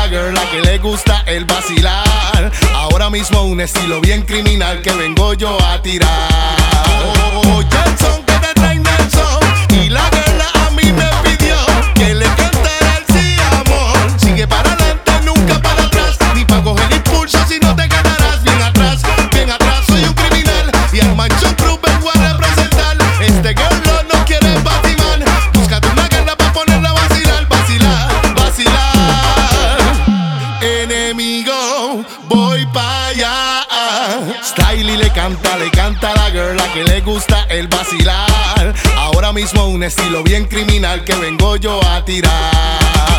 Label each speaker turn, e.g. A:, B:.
A: girl a que le gusta el vacilar. Ahora mismo un estilo bien criminal que vengo yo a tirar. Oye el son que te trae Nelson y la girl a mí me pidió que le cantara el sí amor. Sigue para adelante, nunca para atrás, ni pa' coger impulso si no te quedarás bien atrás. Bien atrás, soy un criminal y al Mansion Crew vengo a representar. Este girl no quiere batimán. Búscate una guerra pa' ponerla a vacilar, vacilar, vacilar. Enemigo, voy pa' allá. Style y le canta a la girl a que le gusta el vacilar. Ahora mismo un estilo bien criminal que vengo yo a tirar.